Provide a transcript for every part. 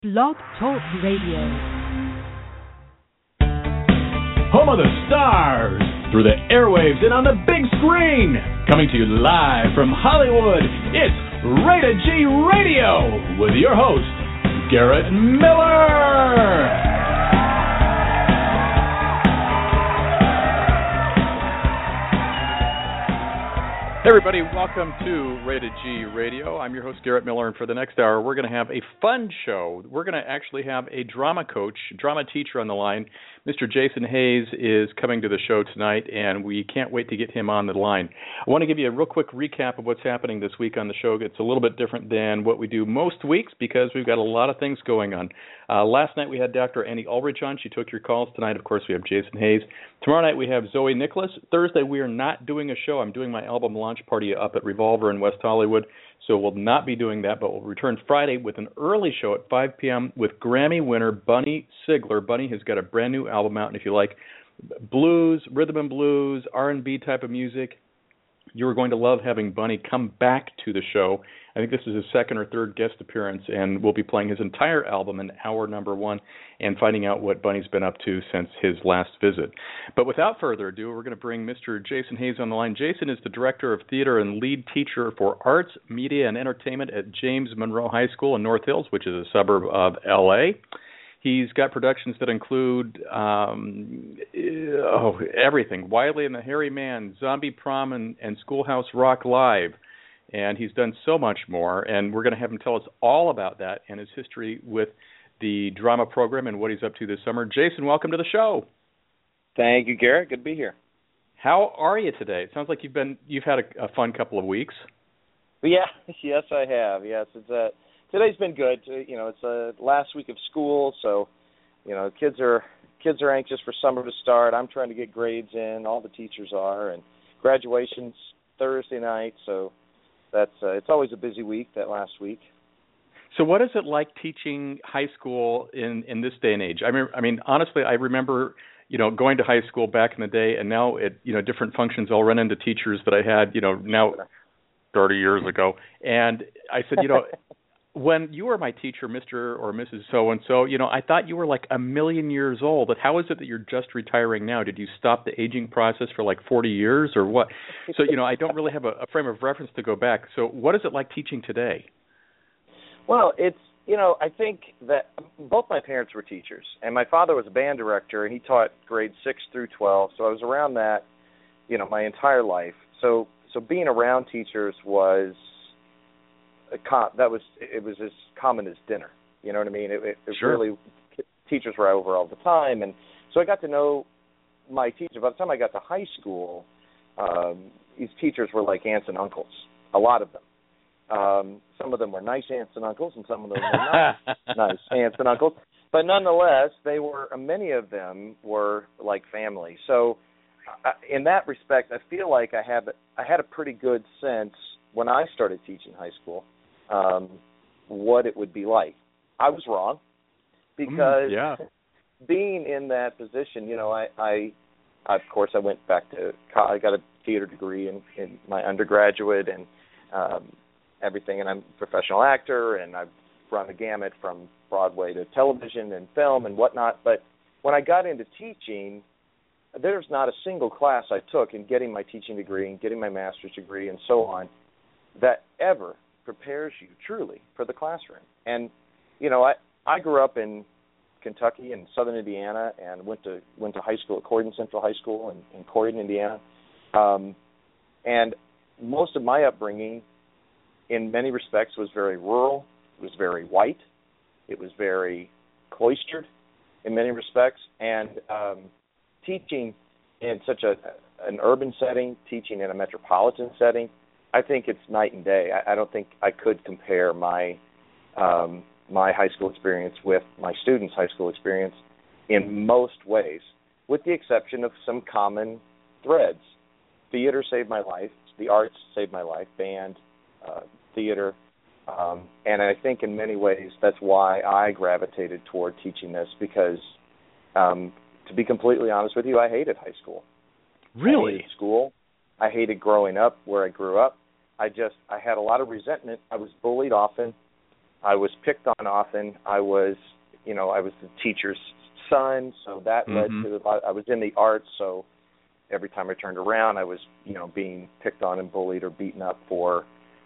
Blog Talk Radio. Home of the stars, through the airwaves and on the big screen. Coming to you live from Hollywood, it's Rated G Radio with your host, Garrett Miller. Hey everybody, welcome to Rated G Radio. I'm your host, Garrett Miller, and for the next hour, we're going to have a fun show. We're going to actually have a drama coach, drama teacher on the line. Mr. Jason Hayes is coming to the show tonight, and we can't wait to get him on the line. I want to give you a real quick recap of what's happening this week on the show. It's a little bit different than what we do most weeks because we've got a lot of things going on. Last night we had Dr. Annie Ulrich on. She took your calls. Tonight, of course, we have Jason Hayes. Tomorrow night we have Zoe Nicholas. Thursday we are not doing a show. I'm doing my album launch party up at Revolver in West Hollywood, so we'll not be doing that, but we'll return Friday with an early show at 5 p.m. with Grammy winner Bunny Sigler. Bunny has got a brand new album out, and if you like blues, rhythm and blues, R&B type of music, you're going to love having Bunny come back to the show. I think this is his second or third guest appearance, and we'll be playing his entire album in hour number one and finding out what Bunny's been up to since his last visit. But without further ado, we're going to bring Mr. Jason Hayes on the line. Jason is the Director of Theater and Lead Teacher for Arts, Media, and Entertainment at James Monroe High School in North Hills, which is a suburb of L.A. He's got productions that include everything, Wiley and the Hairy Man, Zombie Prom, and Schoolhouse Rock Live. And he's done so much more, and we're going to have him tell us all about that and his history with the drama program and what he's up to this summer. Jason, welcome to the show. Thank you, Garrett. Good to be here. How are you today? It sounds like you've had a fun couple of weeks. Yeah, yes, I have. Yes, it's today's been good. You know, it's the last week of school, so you know, kids are anxious for summer to start. I'm trying to get grades in. All the teachers are, and graduation's Thursday night, so that's it's always a busy week, that last week. So what is it like teaching high school in this day and age? I mean, honestly, I remember, you know, going to high school back in the day, and now at, you know, different functions, I'll run into teachers that I had, you know, now 30 years ago. And I said, you know, when you were my teacher, Mr. or Mrs. So-and-so, you know, I thought you were like a million years old. But how is it that you're just retiring now? Did you stop the aging process for like 40 years or what? So, you know, I don't really have a frame of reference to go back. So what is it like teaching today? Well, it's, you know, I think that both my parents were teachers. And my father was a band director, and he taught grades 6 through 12. So I was around that, you know, my entire life. So being around teachers was it was as common as dinner. You know what I mean? It Sure. Really, teachers were over all the time, and so I got to know my teacher. By the time I got to high school, these teachers were like aunts and uncles. A lot of them. Some of them were nice aunts and uncles, and some of them were not nice aunts and uncles. But nonetheless, many of them were like family. So, in that respect, I feel like I had a pretty good sense when I started teaching high school, what it would be like. I was wrong because being in that position, you know, I of course I went back to college. I got a theater degree in my undergraduate and everything, and I'm a professional actor, and I've run the gamut from Broadway to television and film and whatnot. But when I got into teaching, there's not a single class I took in getting my teaching degree and getting my master's degree and so on that ever prepares you truly for the classroom. And, you know, I grew up in Kentucky and southern Indiana and went to high school at Corydon Central High School in Corydon, Indiana. And most of my upbringing, in many respects, was very rural. It was very white. It was very cloistered in many respects. And teaching in such an urban setting, teaching in a metropolitan setting, I think it's night and day. I don't think I could compare my high school experience with my students' high school experience in most ways, with the exception of some common threads. Theater saved my life. The arts saved my life. Band, theater. And I think in many ways that's why I gravitated toward teaching this because, to be completely honest with you, I hated high school. Really? I hated school. I hated growing up where I grew up. I had a lot of resentment. I was bullied often. I was picked on often. I was the teacher's son, so that led to a lot. I was in the arts, so every time I turned around, I was, being picked on and bullied or beaten up for,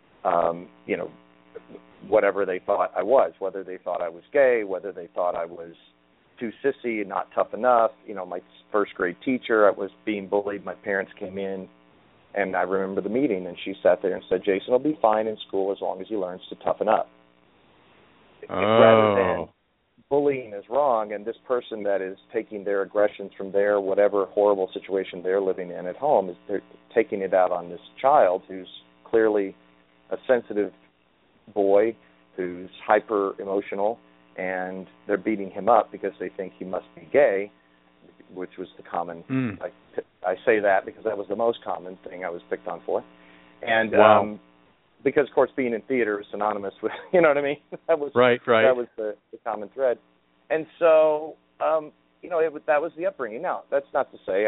whatever they thought I was, whether they thought I was gay, whether they thought I was too sissy and not tough enough. My first grade teacher, I was being bullied. My parents came in, and I remember the meeting, and she sat there and said, "Jason will be fine in school as long as he learns to toughen up." Rather than bullying is wrong, and this person that is taking their aggressions from their whatever horrible situation they're living in at home, is they're taking it out on this child who's clearly a sensitive boy who's hyper emotional, and they're beating him up because they think he must be gay, which was the common. I say that because that was the most common thing I was picked on for, and because of course being in theater is synonymous with, you know what I mean. That was right. That was the common thread, and so that was the upbringing. Now that's not to say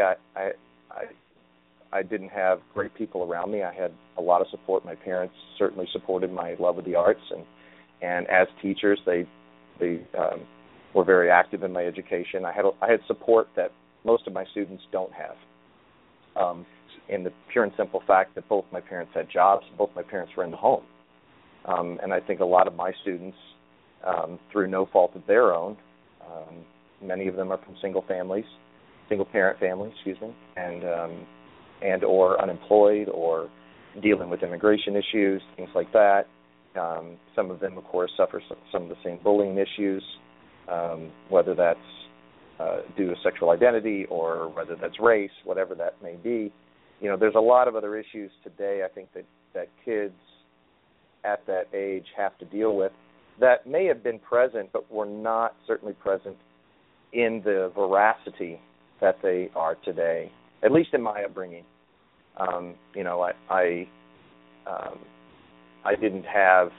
I didn't have great people around me. I had a lot of support. My parents certainly supported my love of the arts, and as teachers, they were very active in my education. I had support that most of my students don't have, in the pure and simple fact that both my parents had jobs, both my parents were in the home, and I think a lot of my students, through no fault of their own, many of them are from single parent families, and or unemployed or dealing with immigration issues, things like that. Some of them, of course, suffer some of the same bullying issues, whether that's due to sexual identity or whether that's race, whatever that may be. There's a lot of other issues today, I think, that kids at that age have to deal with that may have been present but were not certainly present in the veracity that they are today, at least in my upbringing. I didn't have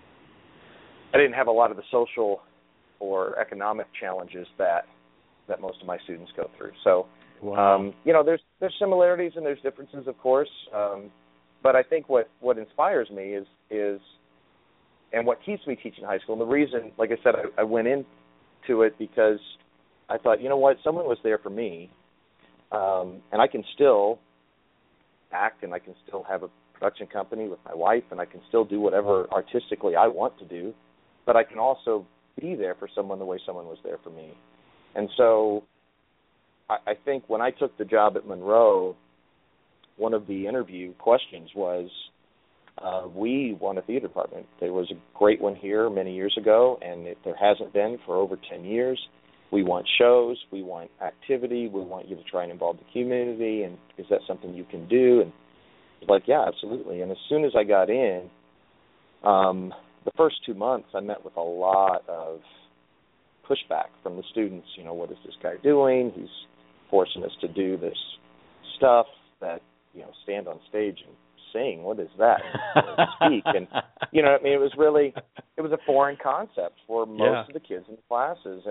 a lot of the social or economic challenges that most of my students go through. So, there's similarities and there's differences, of course. But I think what inspires me is and what keeps me teaching high school. And the reason, like I said, I went into it because I thought, someone was there for me, and I can still act, and I can still have a production company with my wife, and I can still do whatever artistically I want to do, but I can also be there for someone the way someone was there for me. And so I think when I took the job at Monroe, one of the interview questions was, we want a theater department. There was a great one here many years ago, and there hasn't been for over 10 years. We want shows. We want activity. We want you to try and involve the community, and is that something you can do? And I was like, yeah, absolutely. And as soon as I got in, the first 2 months I met with a lot of pushback from the students. What is this guy doing? He's forcing us to do this stuff that, stand on stage and sing. What is that? Speak. And, it was a foreign concept for most of the kids in the classes.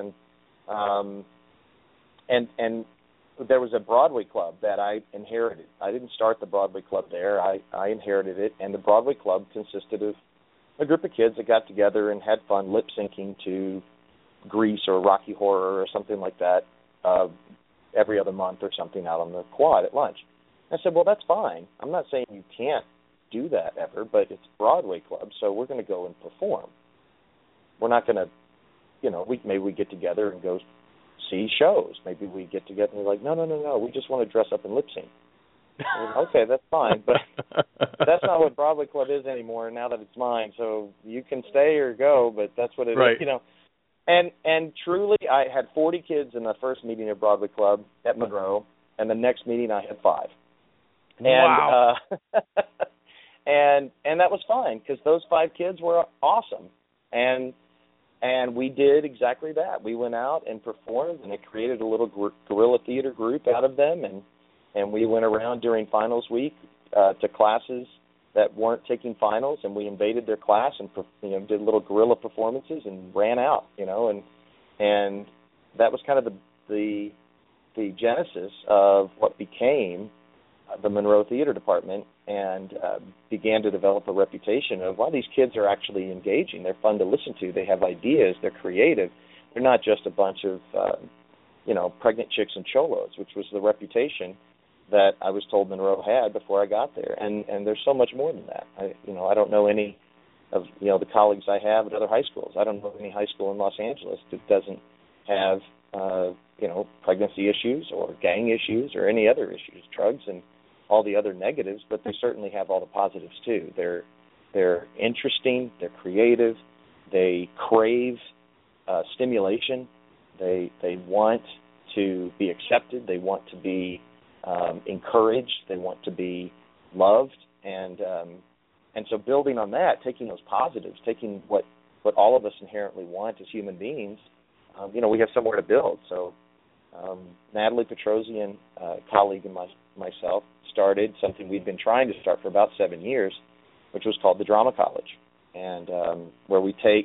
And there was a Broadway club that I inherited. I didn't start the Broadway club there. I inherited it, and the Broadway club consisted of a group of kids that got together and had fun lip-syncing to Grease or Rocky Horror or something like that every other month or something out on the quad at lunch. I said, well, that's fine. I'm not saying you can't do that ever, but it's Broadway club, so we're going to go and perform. We're not going to, maybe we get together and go see shows. Maybe we get together and we're like, no, we just want to dress up and lip sync. Okay, that's fine, but that's not what Broadway Club is anymore now that it's mine, so you can stay or go, but that's what it is, And truly, I had 40 kids in the first meeting of Broadway Club at Monroe, and the next meeting I had 5. Wow. And that was fine, because those 5 kids were awesome, and we did exactly that. We went out and performed, and it created a little guerrilla theater group out of them, and we went around during finals week to classes that weren't taking finals, and we invaded their class and did little guerrilla performances and ran out, and that was kind of the genesis of what became the Monroe Theater Department. and began to develop a reputation of, wow, these kids are actually engaging. They're fun to listen to. They have ideas. They're creative. They're not just a bunch of, pregnant chicks and cholos, which was the reputation that I was told Monroe had before I got there. And there's so much more than that. I don't know any of, the colleagues I have at other high schools. I don't know any high school in Los Angeles that doesn't have, pregnancy issues or gang issues or any other issues, drugs and all the other negatives, but they certainly have all the positives too. They're interesting, they're creative, they crave stimulation, they want to be accepted, they want to be encouraged, they want to be loved, and so building on that, taking those positives, taking what all of us inherently want as human beings, we have somewhere to build. So Natalie Petrosian, colleague and myself, started something we'd been trying to start for about 7 years, which was called the Drama College, and where we take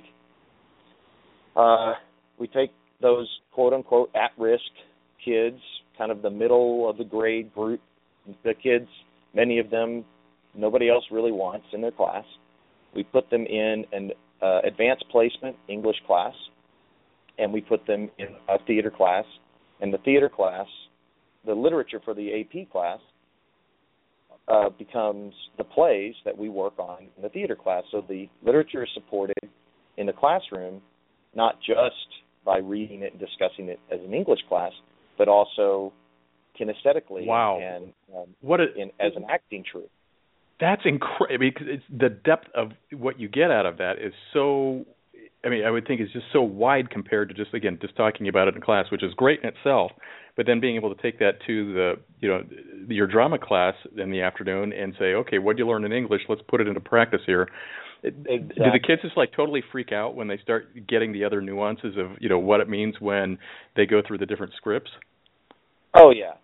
those quote unquote at-risk kids, kind of the middle of the grade group, the kids, many of them nobody else really wants in their class. We put them in an advanced placement English class, and we put them in a theater class. And the theater class, the literature for the AP class, becomes the plays that we work on in the theater class. So the literature is supported in the classroom, not just by reading it and discussing it as an English class, but also kinesthetically. Wow. And as an acting troupe. That's incredible, because the depth of what you get out of that is so, I would think it's just so wide compared to just talking about it in class, which is great in itself, but then being able to take that to your drama class in the afternoon and say, okay, what did you learn in English? Let's put it into practice here. Exactly. Do the kids just totally freak out when they start getting the other nuances of, what it means when they go through the different scripts? Oh, yeah.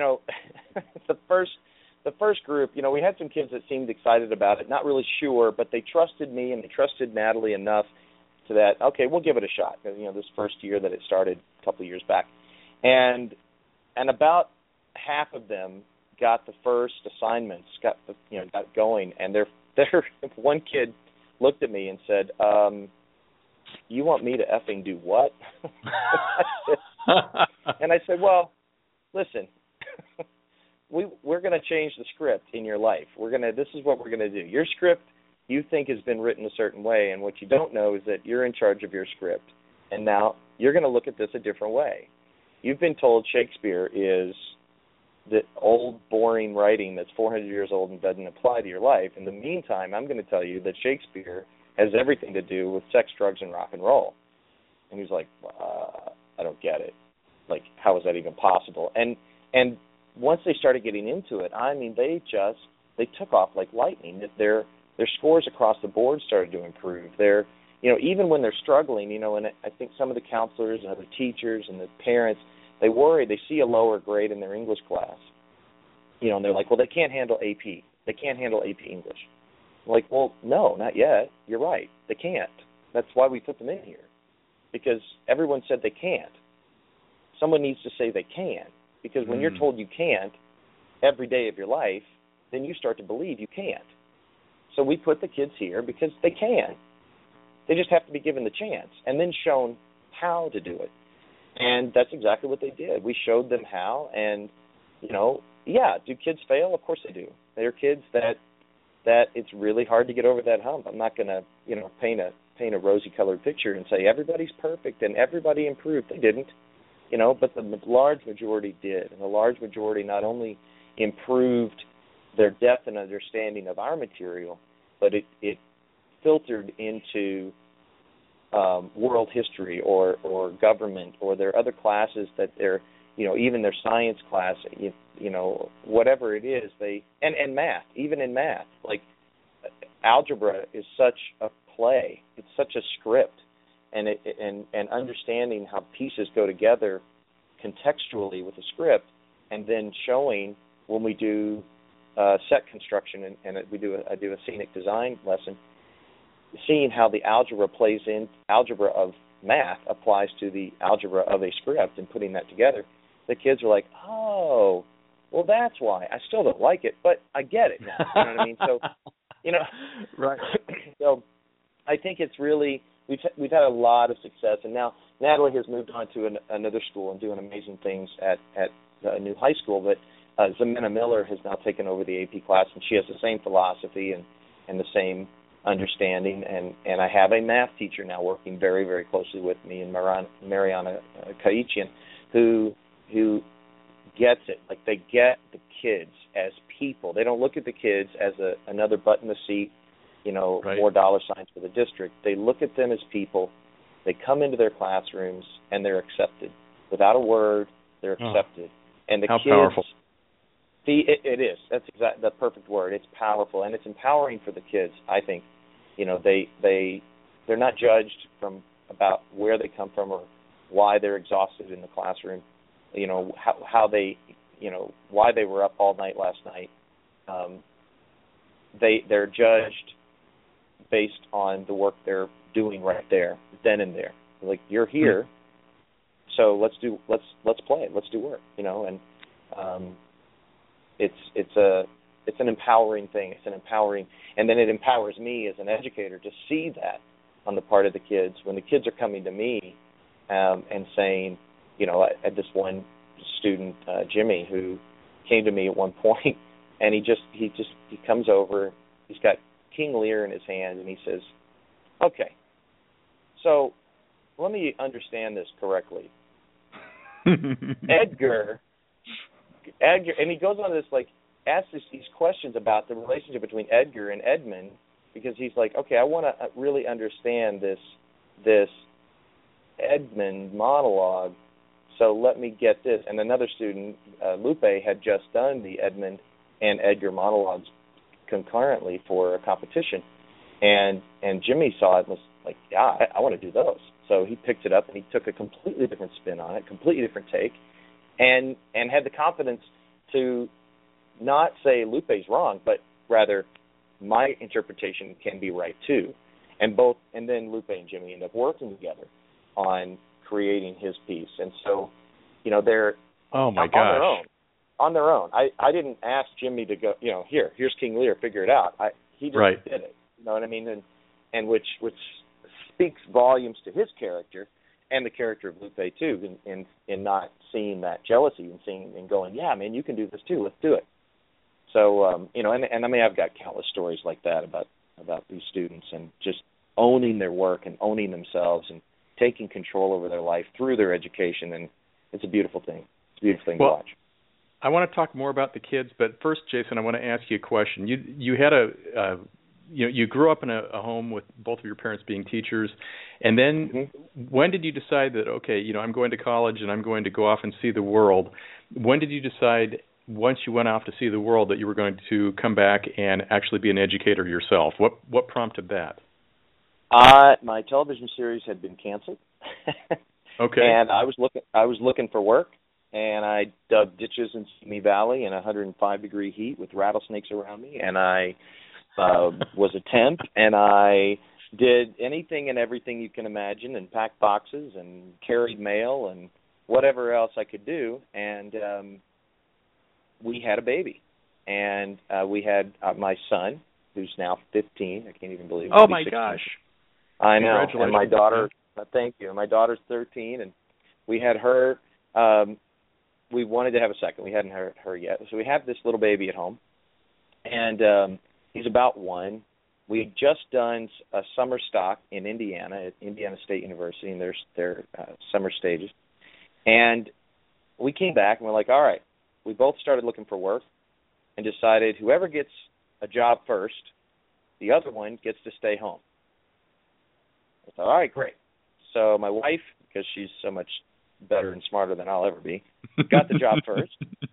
The first group, we had some kids that seemed excited about it, not really sure, but they trusted me and they trusted Natalie enough to that, okay, we'll give it a shot. This first year that it started a couple of years back. And about half of them got the first assignments, got going, and one kid looked at me and said, you want me to effing do what? And I said, well, listen, we're going to change the script in your life. This is what we're going to do. Your script you think has been written a certain way, and what you don't know is that you're in charge of your script. And now you're going to look at this a different way. You've been told Shakespeare is the old, boring writing that's 400 years old and doesn't apply to your life. In the meantime, I'm going to tell you that Shakespeare has everything to do with sex, drugs, and rock and roll. And he's like, I don't get it. How is that even possible? And once they started getting into it, they took off like lightning. Their scores across the board started to improve. Even when they're struggling, and I think some of the counselors and other teachers and the parents, they worry, they see a lower grade in their English class, and they're like, well, they can't handle AP. They can't handle AP English. I'm like, well, no, not yet. You're right. They can't. That's why we put them in here, because everyone said they can't. Someone needs to say they can, because when you're told you can't every day of your life, then you start to believe you can't. So we put the kids here because they can. They just have to be given the chance and then shown how to do it. And that's exactly what they did. We showed them how, and, do kids fail? Of course they do. They're kids that it's really hard to get over that hump. I'm not going to, paint a rosy-colored picture and say everybody's perfect and everybody improved. They didn't, but the large majority did. And the large majority not only improved their depth and understanding of our material, but it filtered into world history or government or their other classes that they're, even their science class, whatever it is, and math, even in math. Algebra is such a play. It's such a script, and understanding how pieces go together contextually with a script, and then showing when we do set construction and I do a scenic design lesson, seeing how the algebra of math applies to the algebra of a script and putting that together, the kids are like, oh, well, that's why. I still don't like it, but I get it now. You know what I mean? So, right. So I think it's really we've had a lot of success, and now Natalie has moved on to another school and doing amazing things at a new high school. But Ximena Miller has now taken over the AP class, and she has the same philosophy and the same understanding. And I have a math teacher now working very, very closely with me, and Mariana Kaichian, who gets it. Like, they get the kids as people. They don't look at the kids as another butt in the seat, right. more dollar signs for the district. They look at them as people. They come into their classrooms and they're accepted. Without a word, they're accepted. And the how kids, powerful. It is. That's the perfect word. It's powerful, and it's empowering for the kids, I think. They're not judged about where they come from or why they're exhausted in the classroom. How they, why they were up all night last night. They're judged based on the work they're doing right there, then and there. Like, you're here, so let's play, let's do work, and it's an empowering thing. It's an empowering, and then it empowers me as an educator to see that on the part of the kids when the kids are coming to me and saying, I had this one student, Jimmy, who came to me at one point, and he comes over. He's got King Lear in his hand, and he says, "Okay, so let me understand this correctly. Edgar," and he goes on this, like, asks these questions about the relationship between Edgar and Edmund, because he's like, okay, I want to really understand this Edmund monologue, so let me get this. And another student, Lupe, had just done the Edmund and Edgar monologues concurrently for a competition, and Jimmy saw it and was like, yeah, I want to do those. So he picked it up and he took a completely different spin on it, completely different take, and had the confidence to not say Lupe's wrong, but rather my interpretation can be right too. And then Lupe and Jimmy end up working together on creating his piece. And so, they're on their own. I didn't ask Jimmy to go, here's King Lear, figure it out. He just did it. You know what I mean? And which speaks volumes to his character and the character of Lupe too, in not seeing that jealousy and going, yeah, man, you can do this too. Let's do it. So, and I mean, I've got countless stories like that about these students and just owning their work and owning themselves and taking control over their life through their education, and it's a beautiful thing. It's a beautiful thing to watch. I want to talk more about the kids, but first, Jason, I want to ask you a question. You had you grew up in a home with both of your parents being teachers, and then when did you decide that, okay, I'm going to college and I'm going to go off and see the world? When did you decide, once you went off to see the world, that you were going to come back and actually be an educator yourself? What prompted that? My television series had been canceled. Okay. And I was looking for work, and I dug ditches in Simi Valley in 105-degree heat with rattlesnakes around me, and I was a temp, and I did anything and everything you can imagine, and packed boxes and carried mail and whatever else I could do, and we had a baby, and we had my son, who's now 15. I can't even believe it. Oh, my gosh. I know. And my daughter, thank you. My daughter's 13, and we had her. We wanted to have a second. We hadn't had her yet. So we have this little baby at home, and he's about 1. We had just done a summer stock in Indiana at Indiana State University, and their summer stages. And we came back, and we're like, all right. We both started looking for work and decided whoever gets a job first, the other one gets to stay home. I thought, all right, great. So my wife, because she's so much better and smarter than I'll ever be, got the job first.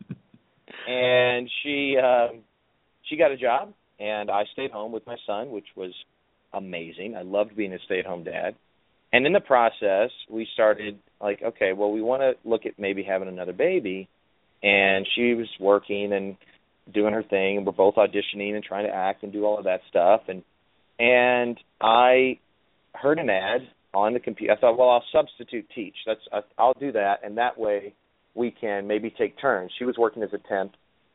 And she got a job, and I stayed home with my son, which was amazing. I loved being a stay-at-home dad. And in the process, we started like, okay, well, we want to look at maybe having another baby. And she was working and doing her thing, and we're both auditioning and trying to act and do all of that stuff. And I heard an ad on the computer. I thought, well, I'll substitute teach. I'll do that, and that way we can maybe take turns. She was working as a temp,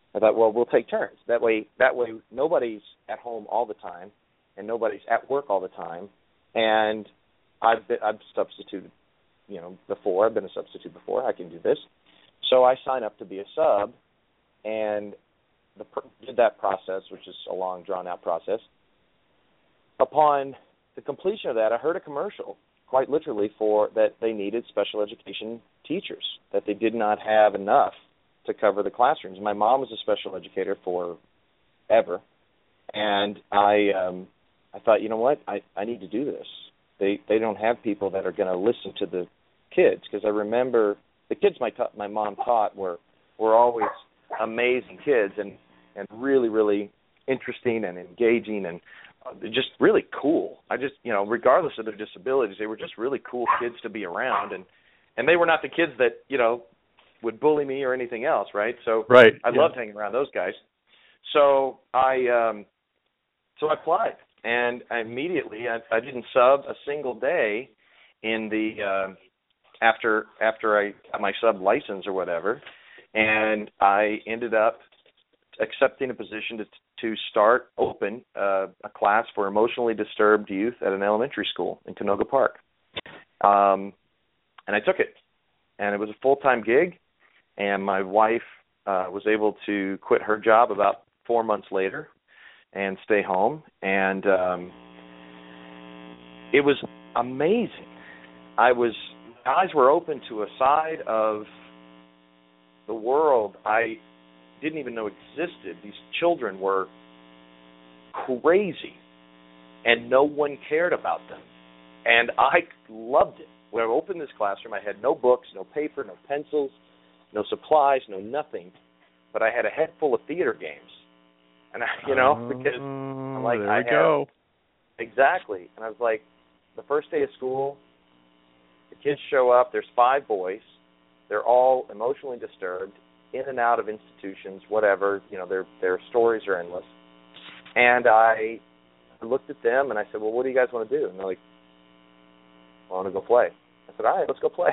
I thought, well, we'll take turns. That way nobody's at home all the time, and nobody's at work all the time. And I've substituted, before. I've been a substitute before. I can do this. So I signed up to be a sub, and did that process, which is a long, drawn-out process. Upon the completion of that, I heard a commercial, quite literally, for that they needed special education teachers, that they did not have enough to cover the classrooms. My mom was a special educator forever, and I thought, you know what, I need to do this. They don't have people that are going to listen to the kids, because I remember the kids my mom taught were always amazing kids and really, really interesting and engaging and just really cool. I just, regardless of their disabilities, they were just really cool kids to be around, and they were not the kids that, would bully me or anything else, right? So right, I loved hanging around those guys. So I applied, and immediately I didn't sub a single day in the after I got my sub license or whatever, and I ended up accepting a position to start open a class for emotionally disturbed youth at an elementary school in Canoga Park. And I took it, and it was a full-time gig, and my wife was able to quit her job about 4 months later and stay home, and it was amazing. My eyes were open to a side of the world I didn't even know existed. These children were crazy, and no one cared about them, and I loved it. When I opened this classroom, I had no books, no paper, no pencils, no supplies, no nothing, but I had a head full of theater games, and because I'm like, there we go. Exactly, and I was like, the first day of school, the kids show up. There's 5 boys. They're all emotionally disturbed, in and out of institutions, whatever. Their stories are endless. And I looked at them and I said, well, what do you guys want to do? And they're like, I want to go play. I said, all right, let's go play.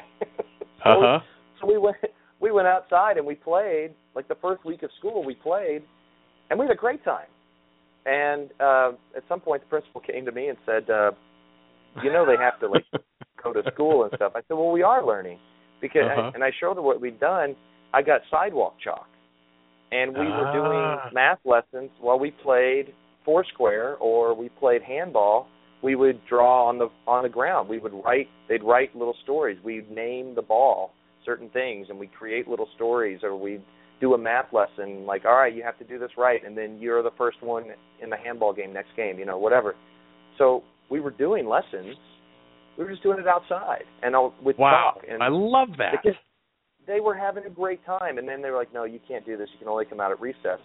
So we went outside and we played. Like the first week of school, we played, and we had a great time. And at some point, the principal came to me and said, they have to go to school and stuff. I said, well, we are learning, because and I showed her what we'd done. I got sidewalk chalk, and we were doing math lessons while we played Foursquare or we played handball. We would draw on the ground. They'd write little stories. We'd name the ball certain things, and we'd create little stories, or we'd do a math lesson, like, all right, you have to do this right, and then you're the first one in the handball game next game, whatever. So we were doing lessons. We were just doing it outside and with chalk. And I love that. They were having a great time, and then they were like, no, you can't do this. You can only come out at recess.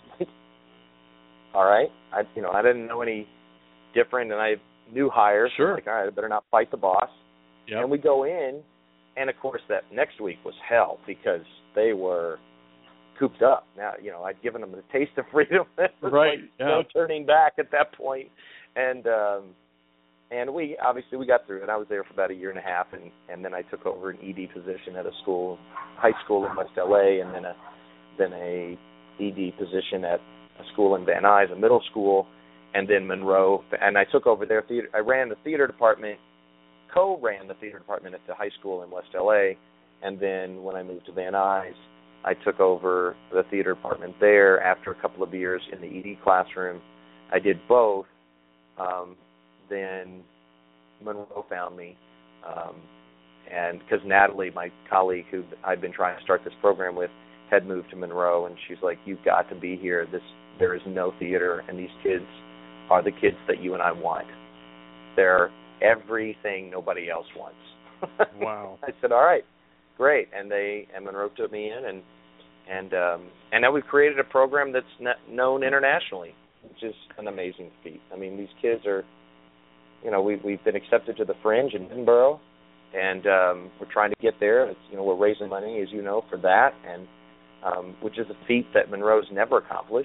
All right. I didn't know any different, and I new hires. Sure. Like, all right, I better not fight the boss. Yep. And we go in, and, of course, that next week was hell because they were cooped up. Now, I'd given them the taste of freedom. Right. No turning back at that point. And we got through it. I was there for about a year and a half, and then I took over an ED position at a school, high school in West LA, and then a ED position at a school in Van Nuys, a middle school, and then Monroe. And I took over their theater. I ran the theater department, co-ran the theater department at the high school in West LA, and then when I moved to Van Nuys, I took over the theater department there after a couple of years in the ED classroom. I did both. Then Monroe found me, and because Natalie, my colleague who I'd been trying to start this program with, had moved to Monroe, and she's like, you've got to be here. There is no theater, and these kids are the kids that you and I want. They're everything nobody else wants. Wow. I said, all right, great. And Monroe took me in, and now we've created a program that's known internationally, which is an amazing feat. I mean, these kids are, we've been accepted to the Fringe in Edinburgh, and we're trying to get there. It's, we're raising money, as you know, for that, and which is a feat that Monroe's never accomplished.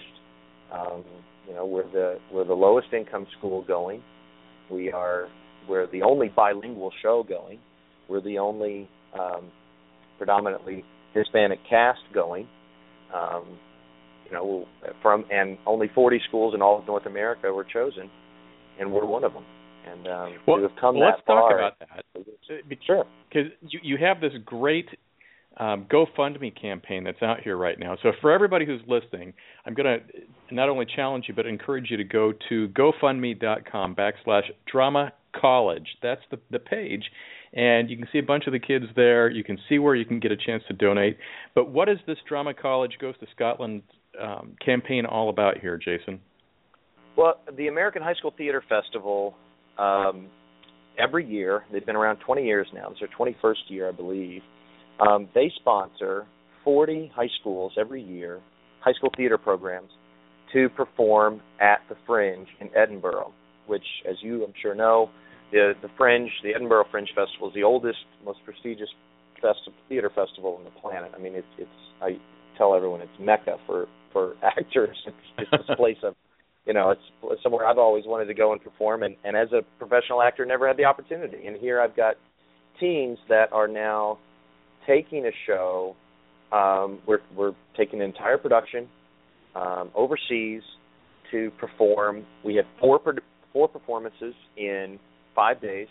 We're the lowest income school going. We're the only bilingual show going. We're the only predominantly Hispanic cast going. and only 40 schools in all of North America were chosen, and we're one of them. And we've come that far. Let's talk about that. Sure. Because you have this great GoFundMe campaign that's out here right now. So for everybody who's listening, I'm going to not only challenge you, but encourage you to go to GoFundMe.com/Drama College. That's the page. And you can see a bunch of the kids there. You can see where you can get a chance to donate. But what is this Drama College Goes to Scotland campaign all about here, Jason? Well, the American High School Theater Festival, every year, they've been around 20 years now. It's their 21st year, I believe. They sponsor 40 high schools every year, high school theater programs, to perform at the Fringe in Edinburgh, which, as you, I'm sure, know, the Fringe, the Edinburgh Fringe Festival, is the oldest, most prestigious theater festival on the planet. I mean, it's I tell everyone it's Mecca for actors. It's this place of, it's somewhere I've always wanted to go and perform, and as a professional actor, never had the opportunity. And here I've got teams that are now taking a show. We're taking an entire production overseas to perform. We have four performances in 5 days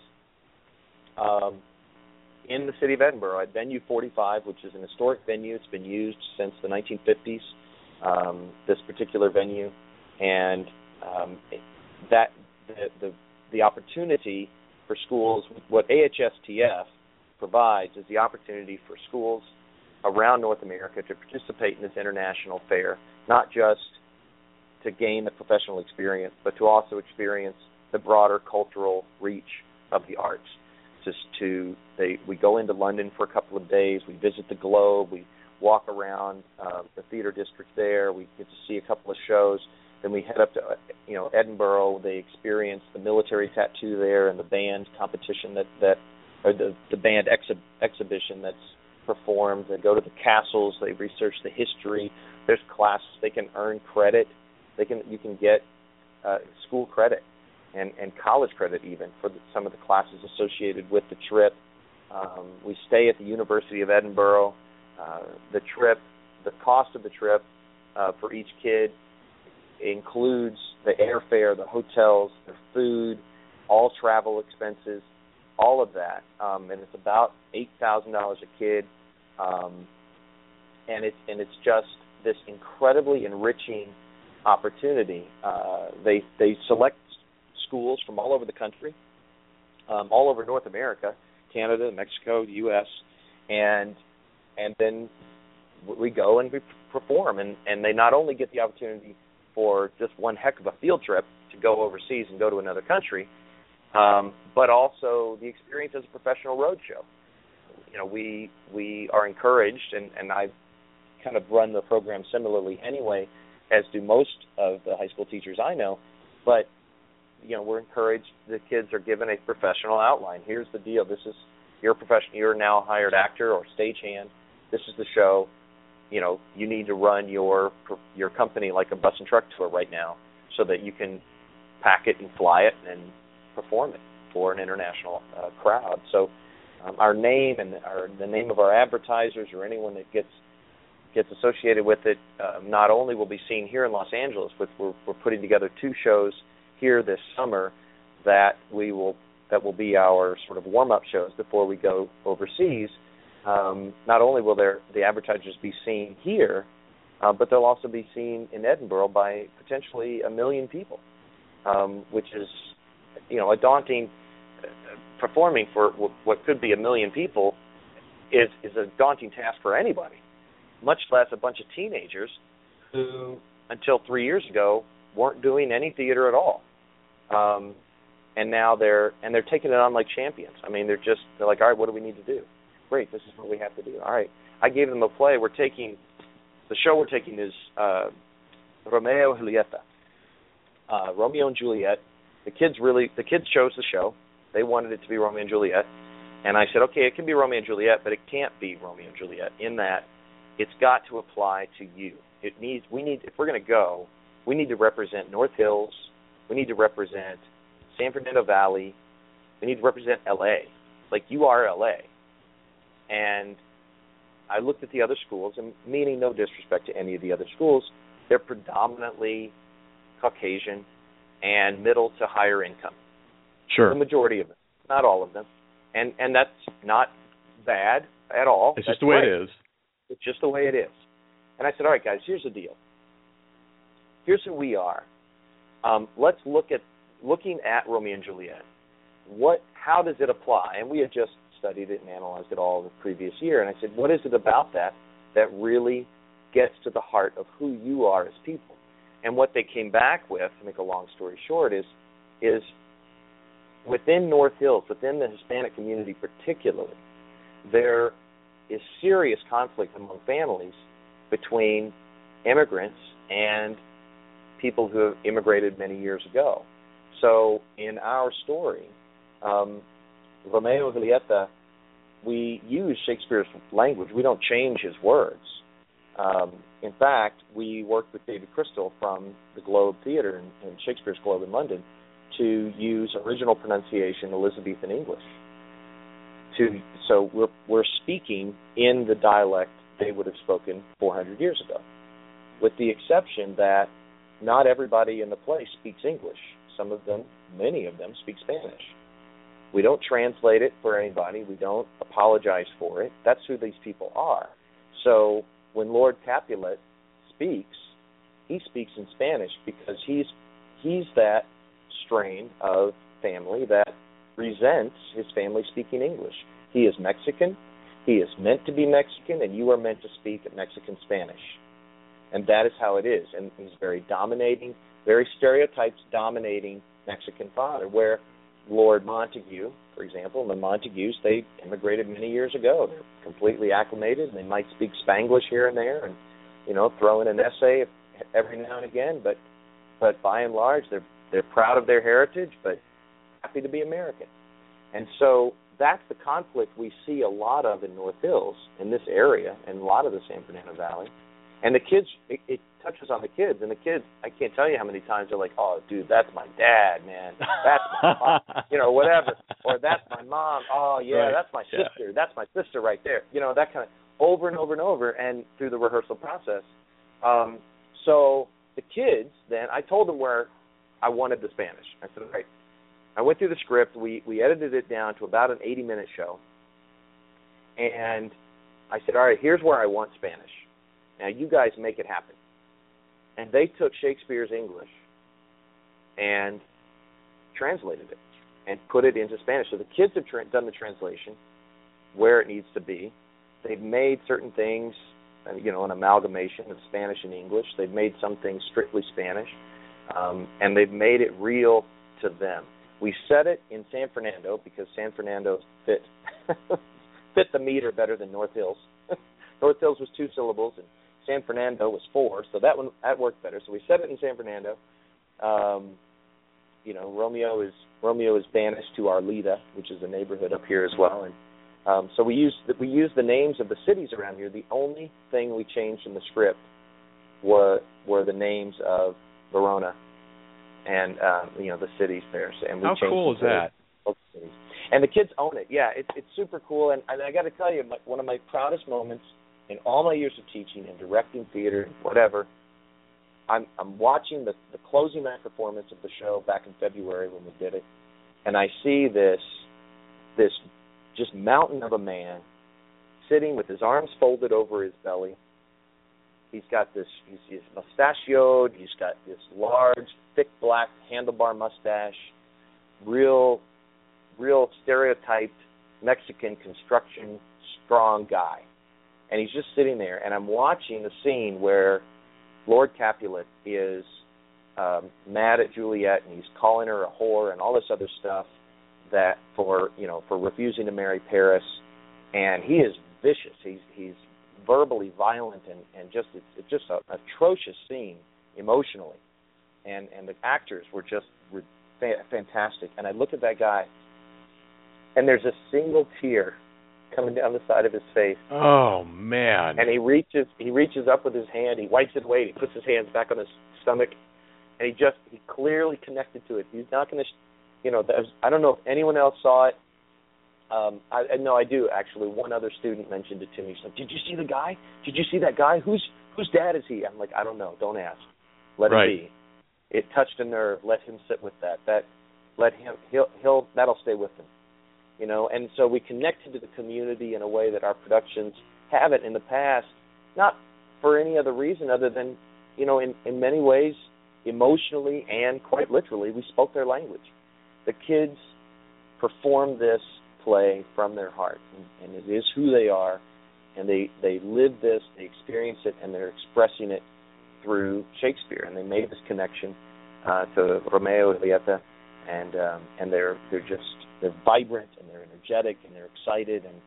in the city of Edinburgh at Venue 45, which is an historic venue. It's been used since the 1950s, this particular venue, and that the opportunity for schools, what AHSTF provides is the opportunity for schools around North America to participate in this international fair, not just to gain the professional experience, but to also experience the broader cultural reach of the arts. We go into London for a couple of days, we visit the Globe, we walk around the theater district there, we get to see a couple of shows, then we head up to Edinburgh. They experience the military tattoo there and the band competition or the band exhibition that's performed. They go to the castles, they research the history. There's classes, they can earn credit. You can get school credit and college credit even for some of the classes associated with the trip. We stay at the University of Edinburgh. The cost of the trip for each kid includes the airfare, the hotels, the food, all travel expenses, all of that, and it's about $8,000 a kid, and it's just this incredibly enriching opportunity. They select schools from all over the country, all over North America, Canada, Mexico, the U.S., and then we go and we perform, and they not only get the opportunity for just one heck of a field trip to go overseas and go to another country, but also the experience as a professional road show. We are encouraged, and I've kind of run the program similarly anyway, as do most of the high school teachers I know, but we're encouraged. The kids are given a professional outline. Here's the deal. You're a professional. You're now a hired actor or stagehand. This is the show. You need to run your company like a bus and truck tour right now, so that you can pack it and fly it and perform it for an international crowd. So our name and the name of our advertisers or anyone that gets associated with it not only will be seen here in Los Angeles, but we're putting together 2 shows here this summer that will be our sort of warm-up shows before we go overseas. Not only will the advertisers be seen here, but they'll also be seen in Edinburgh by potentially 1 million people, which is, a daunting. Performing for what could be 1 million people is a daunting task for anybody, much less a bunch of teenagers who, until 3 years ago, weren't doing any theater at all. And now they're taking it on like champions. I mean, they're like, all right, what do we need to do? Great, this is what we have to do. All right, I gave them a play. The show we're taking is Romeo and Julieta. Romeo and Juliet. The kids chose the show. They wanted it to be Romeo and Juliet, and I said, okay, it can be Romeo and Juliet, but it can't be Romeo and Juliet in that it's got to apply to you. If we're going to go, we need to represent North Hills. We need to represent San Fernando Valley. We need to represent L.A. Like, you are L.A. And I looked at the other schools, and meaning no disrespect to any of the other schools, they're predominantly Caucasian and middle to higher income. Sure. The majority of them, not all of them. And that's not bad at all. It's just the way it is. It's just the way it is. And I said, all right, guys, here's the deal. Here's who we are. Let's looking at Romeo and Juliet. How does it apply? And we had just studied it and analyzed it all the previous year. And I said, what is it about that really gets to the heart of who you are as people? And what they came back with, to make a long story short, is within North Hills, within the Hispanic community particularly, there is serious conflict among families between immigrants and people who have immigrated many years ago. So in our story, Romeo and Julieta, we use Shakespeare's language. We don't change his words. In fact, we worked with David Crystal from the Globe Theatre in Shakespeare's Globe in London to use original pronunciation Elizabethan English. So we're speaking in the dialect they would have spoken 400 years ago, with the exception that not everybody in the play speaks English. Some of them, many of them, speak Spanish. We don't translate it for anybody. We don't apologize for it. That's who these people are. So when Lord Capulet speaks, he speaks in Spanish because he's that strain of family that resents his family speaking English. He is Mexican. He is meant to be Mexican, and you are meant to speak Mexican Spanish. And that is how it is. And he's very dominating, very stereotypes dominating Mexican father, where Lord Montague, for example, the Montagues, they immigrated many years ago. They're completely acclimated, and they might speak Spanglish here and there and, throw in an essay every now and again, but by and large, they're proud of their heritage, but happy to be American. And so that's the conflict we see a lot of in North Hills, in this area, and a lot of the San Fernando Valley. And the kids, it touches on the kids. And the kids, I can't tell you how many times they're like, oh, dude, that's my dad, man. That's my mom, whatever. Or that's my mom. Oh, yeah, right. That's my sister. Yeah. That's my sister right there. That kind of over and over and over, and through the rehearsal process. So the kids, then, I told them where I wanted the Spanish. I said, all right. I went through the script. We edited it down to about an 80-minute show. And I said, all right, here's where I want Spanish. Now, you guys make it happen. And they took Shakespeare's English and translated it and put it into Spanish. So the kids have done the translation where it needs to be. They've made certain things, an amalgamation of Spanish and English. They've made some things strictly Spanish, and they've made it real to them. We set it in San Fernando because San Fernando fit the meter better than North Hills. North Hills was 2 syllables, and San Fernando was 4, so that worked better. So we set it in San Fernando. Romeo is banished to Arleta, which is a neighborhood up here as well, and so we used the names of the cities around here. The only thing we changed in the script were the names of Verona and the cities there. And we How cool is that? Cities. And the kids own it. Yeah, it's super cool. And I got to tell you, one of my proudest moments in all my years of teaching and directing theater and whatever, I'm watching the closing night performance of the show back in February when we did it, and I see this just mountain of a man sitting with his arms folded over his belly. He's got he's mustachioed. He's got this large, thick black handlebar mustache, real stereotyped Mexican construction strong guy. And he's just sitting there, and I'm watching the scene where Lord Capulet is mad at Juliet, and he's calling her a whore and all this other stuff that for refusing to marry Paris, and he is vicious. He's verbally violent and just it's just an atrocious scene emotionally, and the actors were just fantastic. And I look at that guy, and there's a single tear coming down the side of his face. Oh man! And he reaches up with his hand. He wipes it away. He puts his hands back on his stomach, and he clearly connected to it. He's not going to, I don't know if anyone else saw it. I do actually. One other student mentioned it to me. He's like, "Did you see the guy? Did you see that guy? Whose dad is he?" I'm like, "I don't know. Don't ask. Let it be." It touched a nerve. Let him sit with that. Let him. He'll. That'll stay with him. You know. And so we connected to the community in a way that our productions haven't in the past. Not for any other reason other than, you know, in many ways, emotionally and quite literally, we spoke their language. The kids perform this play from their heart, and it is who they are, and they live this, they experience it, and they're expressing it through Shakespeare. And they made this connection to Romeo and Julieta, and they're vibrant and they're energetic and they're excited, and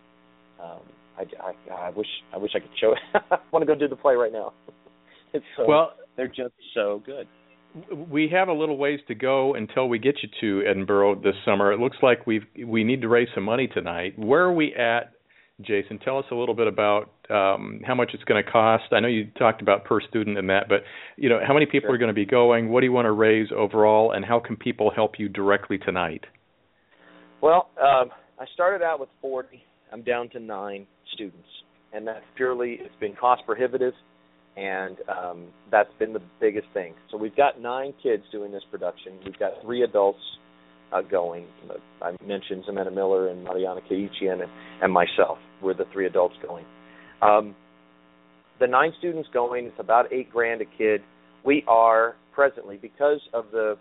I wish I could show it. I want to go do the play right now. They're just so good. We have a little ways to go until we get you to Edinburgh this summer. It looks like we need to raise some money tonight. Where are we at, Jason? Tell us a little bit about how much it's going to cost. I know you talked about per student and that, but you know, how many people are going to be going? What do you want to raise overall, and how can people help you directly tonight? Well, I started out with 40. I'm down to 9 students, and that's purely, it's been cost prohibitive. And that's been the biggest thing. So we've got 9 kids doing this production. We've got 3 adults going. I mentioned Ximena Miller and Mariana Kaichian and myself. We're the 3 adults going. The 9 students going, it's about $8,000 a kid. We are presently, because of the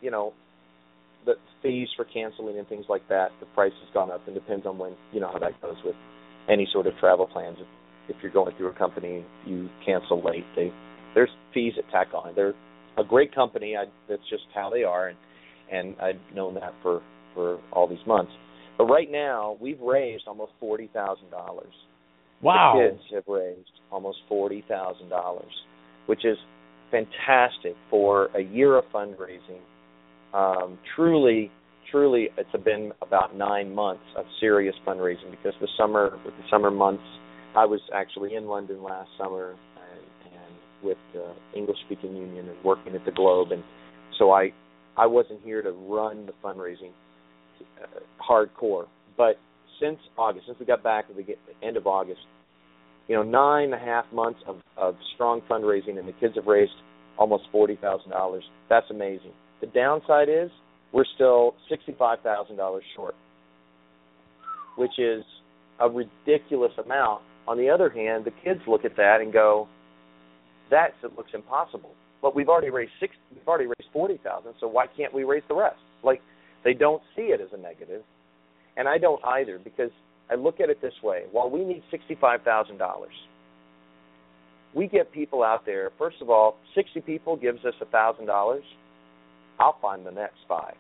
fees for canceling and things like that, the price has gone up, and depends on when, you know how that goes with any sort of travel plans. If you're going through a company, you cancel late, there's fees that tack on. They're a great company. That's just how they are, and I've known that for all these months. But right now, we've raised almost $40,000. Wow. The kids have raised almost $40,000, which is fantastic for a year of fundraising. Truly, it's been about 9 months of serious fundraising, because with the summer months, I was actually in London last summer and with the English-speaking union and working at the Globe, and so I wasn't here to run the fundraising hardcore. But since we got back at the end of August, 9.5 months of strong fundraising, and the kids have raised almost $40,000. That's amazing. The downside is we're still $65,000 short, which is a ridiculous amount. On the other hand, the kids look at that and go, "That looks impossible." But we've already raised $40,000, so why can't we raise the rest? Like, they don't see it as a negative, and I don't either, because I look at it this way: while we need $65,000, we get people out there. First of all, 60 people gives us $1,000. I'll find the next 5.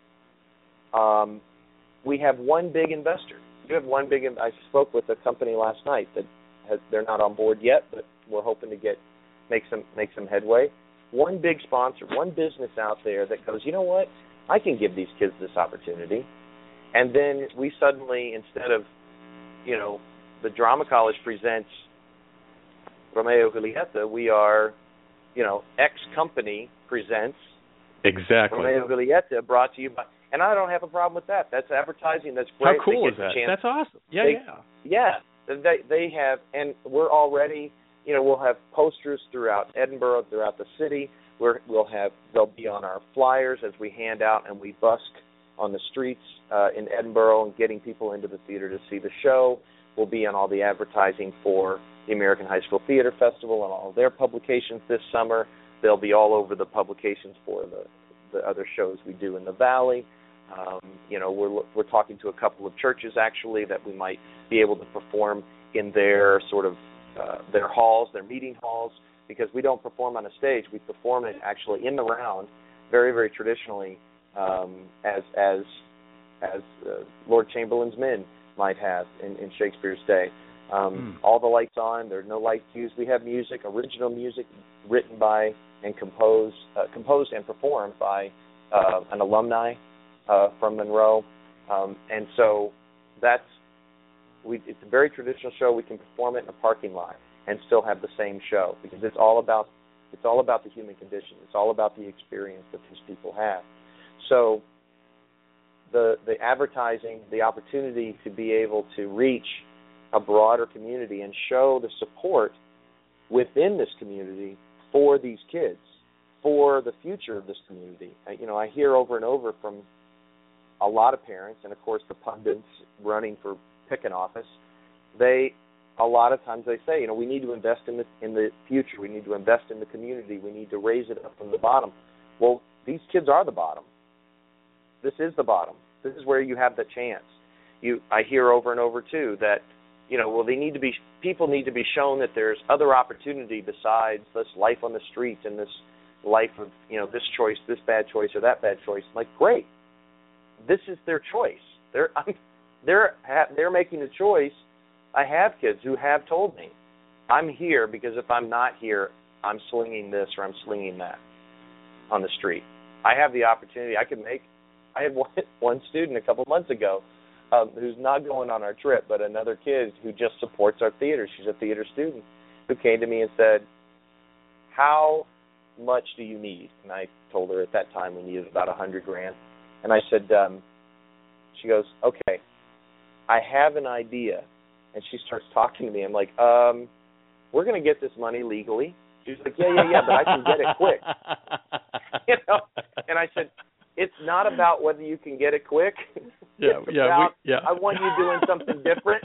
We have one big investor. I spoke with a company last night they're not on board yet, but we're hoping to make some headway. One big sponsor, one business out there that goes, you know what, I can give these kids this opportunity. And then we suddenly, instead of, the Drama College presents Romeo and Julieta, we are, X company presents exactly Romeo and Julieta, brought to you by. And I don't have a problem with that. That's advertising. That's great. How cool is that? That's awesome. Yeah. They have, and we're already, we'll have posters throughout Edinburgh, throughout the city. They'll be on our flyers as we hand out and we busk on the streets in Edinburgh and getting people into the theater to see the show. We'll be on all the advertising for the American High School Theater Festival and all their publications this summer. They'll be all over the publications for the other shows we do in the Valley. We're talking to a couple of churches actually that we might be able to perform in their sort of their halls, their meeting halls, because we don't perform on a stage. We perform it actually in the round, very, very traditionally, as Lord Chamberlain's men might have in Shakespeare's day. All the lights on. There are no light cues. We have music, original music, written by and composed and performed by an alumni from Monroe, and so it's a very traditional show. We can perform it in a parking lot and still have the same show, because it's all about the human condition. It's all about the experience that these people have. So the advertising, the opportunity to be able to reach a broader community and show the support within this community for these kids, for the future of this community. I hear over and over from a lot of parents, and of course the pundits running for picking office, a lot of times they say, we need to invest in the future. We need to invest in the community. We need to raise it up from the bottom. Well, these kids are the bottom. This is the bottom. This is where you have the chance. I hear over and over too that, people need to be shown that there's other opportunity besides this life on the street and this life of, this choice, this bad choice, or that bad choice. Like, great. This is their choice. They're making a choice. I have kids who have told me, I'm here because if I'm not here, I'm slinging this or I'm slinging that on the street. I have the opportunity. I had one student a couple months ago who's not going on our trip, but another kid who just supports our theater. She's a theater student who came to me and said, how much do you need? And I told her at that time we needed about $100,000. And I said, she goes, okay, I have an idea. And she starts talking to me. I'm like, we're going to get this money legally. She's like, yeah, but I can get it quick. And I said, it's not about whether you can get it quick. I want you doing something different.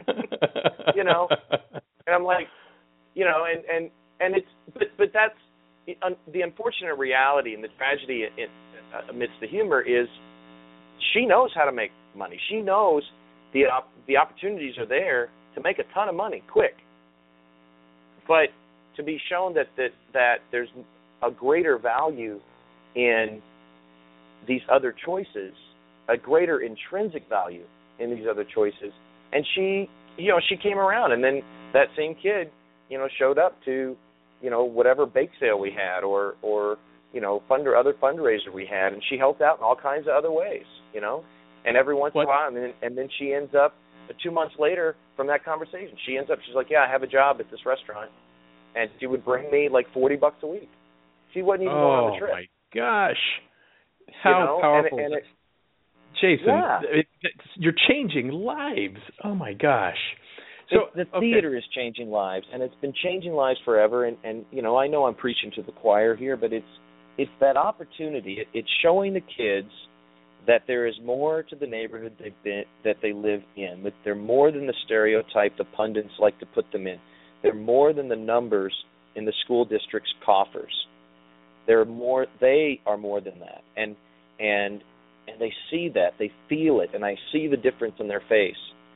And I'm like, and it's, but that's the unfortunate reality and the tragedy amidst the humor is she knows how to make money. She knows the opportunities are there to make a ton of money quick. But to be shown that there's a greater value in these other choices, a greater intrinsic value in these other choices, and she came around, and then that same kid, showed up to, whatever bake sale we had, or other fundraiser we had, and she helped out in all kinds of other ways, and every once in a while, and then she ends up 2 months later from that conversation, she's like, yeah, I have a job at this restaurant, and she would bring me like $40 a week. She wasn't even going on the trip. Oh my gosh. How powerful is it? Jason, you're changing lives. Oh, my gosh. So the theater is changing lives, and it's been changing lives forever. And I know I'm preaching to the choir here, but it's that opportunity. It's showing the kids that there is more to the neighborhood that they live in. That they're more than the stereotype the pundits like to put them in. They're more than the numbers in the school district's coffers. They are more than that, and they see that, they feel it, and I see the difference in their face,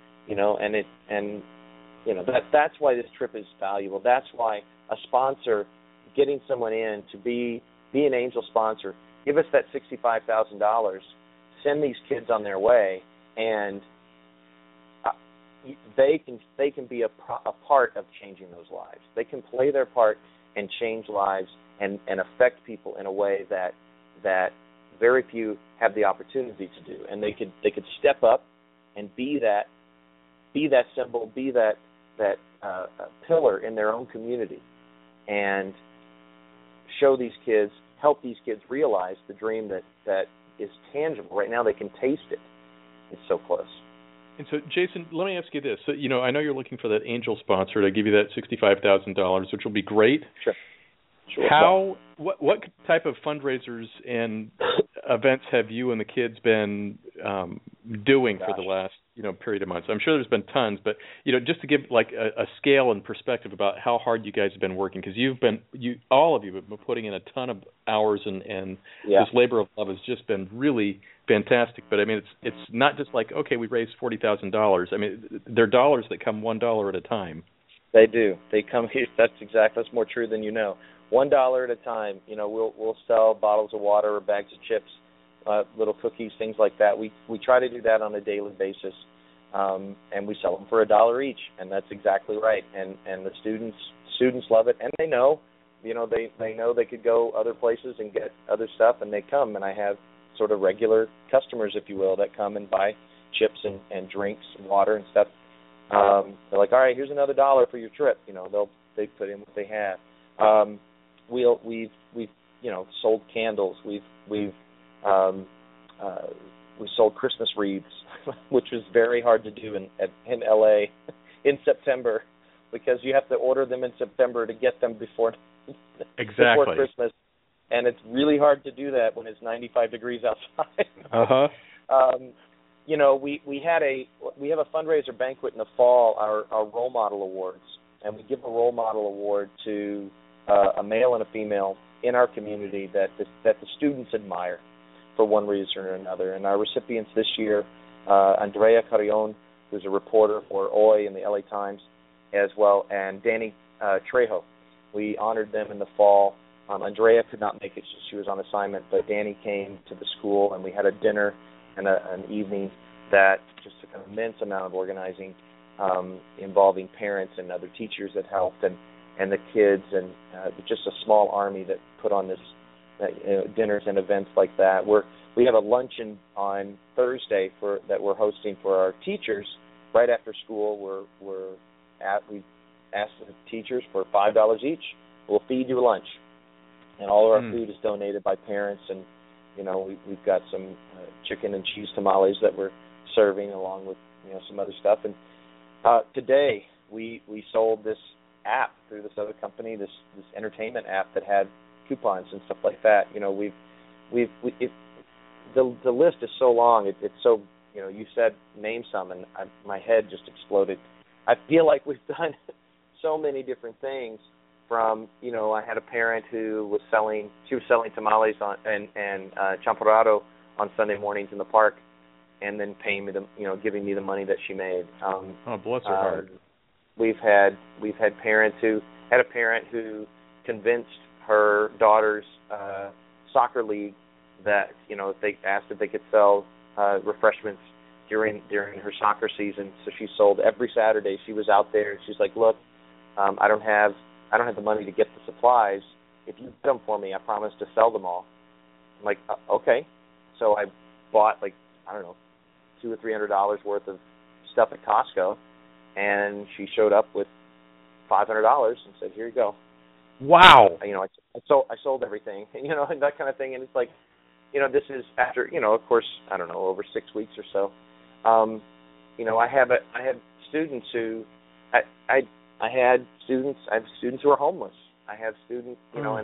that's why this trip is valuable. That's why a sponsor, getting someone in to be an angel sponsor, give us that $65,000, send these kids on their way, and they can be a part of changing those lives. They can play their part and change lives and affect people in a way that very few have the opportunity to do. And they could step up and be that symbol, be that pillar in their own community, and show these kids, help these kids realize the dream that is tangible. Right now they can taste it. It's so close. And so, Jason, let me ask you this. So, I know you're looking for that angel sponsor to give you that $65,000, which will be great. Sure. What type of fundraisers and events have you and the kids been doing for the last period of months? I'm sure there's been tons, but just to give like a scale and perspective about how hard you guys have been working, because all of you have been putting in a ton of hours, and this labor of love has just been really fantastic. But I mean, it's not just like, okay, we raised $40,000. I mean, they're dollars that come $1 at a time. They do. They come here. That's more true than you know. $1 at a time. We'll sell bottles of water or bags of chips, little cookies, things like that. We try to do that on a daily basis, and we sell them for $1 each, and that's exactly right. And the students love it, and they know, they know they could go other places and get other stuff, and they come. And I have sort of regular customers, if you will, that come and buy chips and drinks and water and stuff. They're like, all right, here's another $1 for your trip. They put in what they have. We've sold candles. We've we sold Christmas wreaths, which was very hard to do in LA in September, because you have to order them in September to get them before Christmas, and it's really hard to do that when it's 95 degrees outside. You know, we have a fundraiser banquet in the fall, our role model awards, and we give a role model award to a male and a female in our community that the students admire for one reason or another. And our recipients this year, Andrea Carrion, who's a reporter for OI in the LA Times, as well, and Danny Trejo. We honored them in the fall. Andrea could not make it; she was on assignment, but Danny came to the school, and we had a dinner and an evening that just took an immense amount of organizing, involving parents and other teachers that helped, and the kids, and just a small army that put on this dinners and events like that. We have a luncheon on Thursday that we're hosting for our teachers right after school. We asked the teachers for $5 each. We'll feed you lunch, and all of our food is donated by parents. And you know, we've got some chicken and cheese tamales that we're serving, along with some other stuff. And today we sold this app through this other company, this entertainment app that had coupons and stuff like that. You know, the list is so long. It's so, you said name some, and my head just exploded. I feel like we've done so many different things. From I had a parent who was selling tamales and champurrado on Sunday mornings in the park, and then paying me giving me the money that she made. Bless her heart. We've had parents who had a parent who convinced her daughter's soccer league that if they asked if they could sell refreshments during her soccer season. So she sold every Saturday. She was out there. She's like, look, I don't have the money to get the supplies. If you get them for me, I promise to sell them all. I'm like, okay. So I bought $200 or $300 worth of stuff at Costco, and she showed up with $500 and said, "Here you go." Wow. I sold everything, and that kind of thing. And it's like, this is after, of course, over 6 weeks or so. I have students who I have students who are homeless. I have students,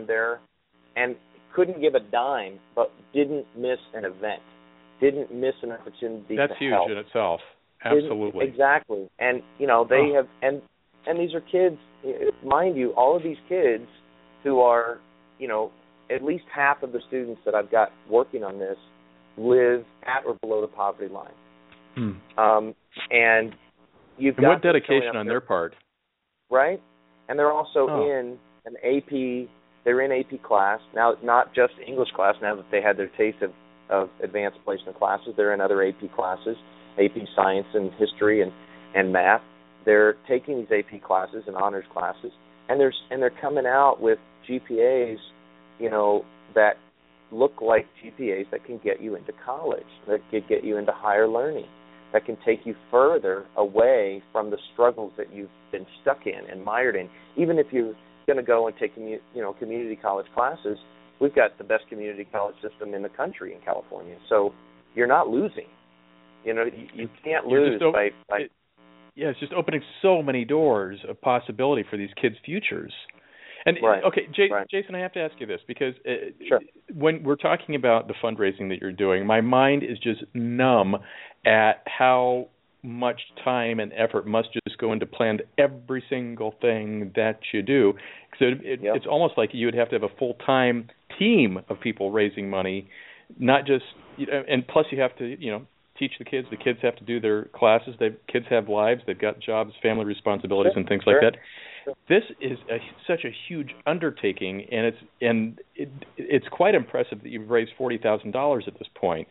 and couldn't give a dime, but didn't miss an event, didn't miss an opportunity. That's to huge help. in itself. Absolutely. Exactly. And they have, and these are kids, mind you, all of these kids who are, at least half of the students that I've got working on this live at or below the poverty line. And you've got what dedication on their part. Right? And they're also in an AP, they're in AP class. Now, it's not just English class. Now that they had their taste of advanced placement classes, they're in other AP classes, AP Science and History and Math. They're taking these AP classes and honors classes, and they're coming out with GPAs, that look like GPAs that can get you into college, that can get you into higher learning, that can take you further away from the struggles that you've been stuck in and mired in. Even if you're going to go and take community college classes, we've got the best community college system in the country in California. So you're not losing. You can't lose by it's just opening so many doors of possibility for these kids' futures. And okay, Jason, I have to ask you this, because when we're talking about the fundraising that you're doing, my mind is just numb at how much time and effort must just go into plan every single thing that you do. So it's almost like you would have to have a full-time team of people raising money, not just, and plus you have to, teach the kids. The kids have to do their classes. Kids have lives. They've got jobs, family responsibilities, and things like that. This is such a huge undertaking, and it's quite impressive that you've raised $40,000 at this point.